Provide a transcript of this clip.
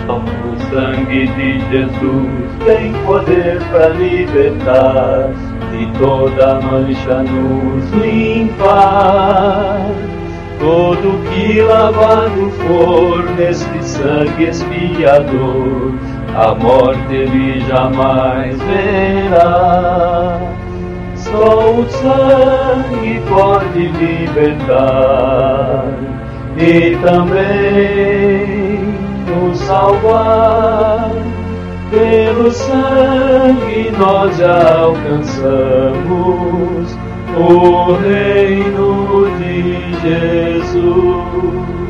O sangue de Jesus tem poder para libertar, de toda mancha nos limpar. Todo que lavado for neste sangue expiador, a morte ele jamais verá. Só o sangue pode libertar e também nos salvar. Pelo sangue nós já alcançamos o reino de Jesus.